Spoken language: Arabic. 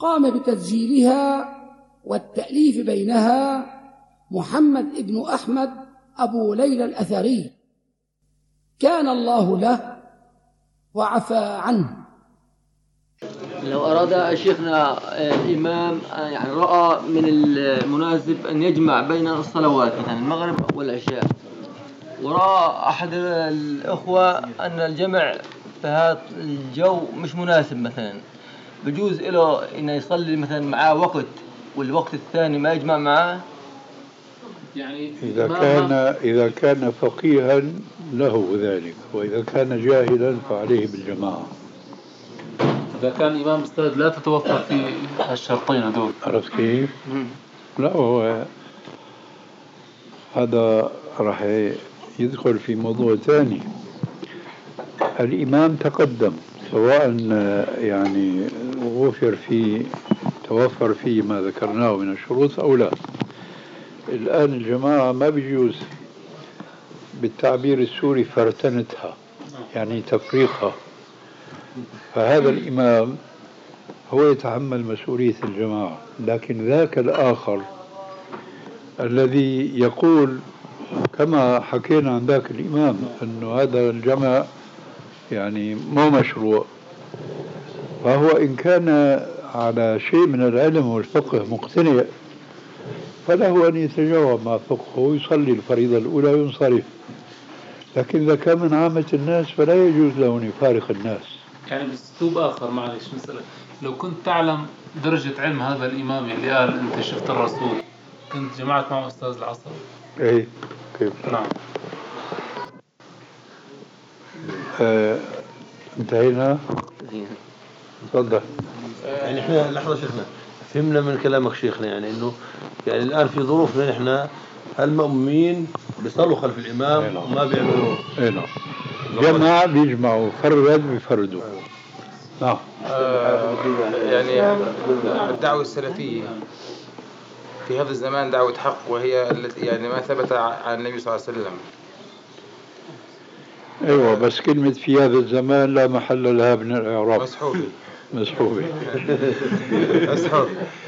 قام بتسجيلها والتأليف بينها محمد بن أحمد أبو ليلى الأثري، كان الله له وعفى عنه. لو أراد شيخنا الإمام يعني رأى من المناسب أن يجمع بين الصلوات مثلا المغرب والعشاء، ورأى أحد الأخوة أن الجمع في هذا الجو مش مناسب، مثلا بجوز له إنه يصلي مثلا معاه وقت والوقت الثاني ما يجمع معاه. يعني إذا كان فقيها له ذلك، وإذا كان جاهلا فعليه بالجماعة. إذا كان إمام أستاذ لا تتوفر في الشرطين هذول، عرفت كيف؟ لا، هو هذا راح يدخل في موضوع ثاني. الإمام تقدم سواء يعني توفر فيه ما ذكرناه من الشروط أو لا. الآن الجماعة ما بيجوز بالتعبير السوري فرتنتها، يعني تفريقها. فهذا الإمام هو يتحمل مسؤولية الجماعة، لكن ذاك الآخر الذي يقول كما حكينا عن ذاك الإمام أنه هذا الجمع يعني مو مشروع، فهو إن كان على شيء من العلم والفقه مقتنع فله أن يتجاوب مع فقهه ويصلي الفريضة الأولى وينصرف. لكن إذا كان من عامة الناس فلا يجوز له أن يفارق الناس. يعني بأسلوب آخر، معلش مثلا لو كنت تعلم درجة علم هذا الإمام اللي قال أنت شفت الرسول، كنت جمعت مع أستاذ العصر؟ إيه كيف؟ نعم. انتهينا. تفضل. يعني احنا لحظة شيخنا، فهمنا من كلامك شيخنا يعني انه يعني الان في ظروفنا احنا المأمومين بيصلوا خلف الامام وما بيعملوا جماعة بيجمعوا، فرد بفردوا. نعم. يعني الدعوة السلفية في هذا الزمان دعوة حق، وهي التي يعني ما ثبت عن النبي صلى الله عليه وسلم. ايوه، بس كلمة في هذا الزمان لا محل لها من الإعراب. مسحوبة. مسحوبة. مسحوبة.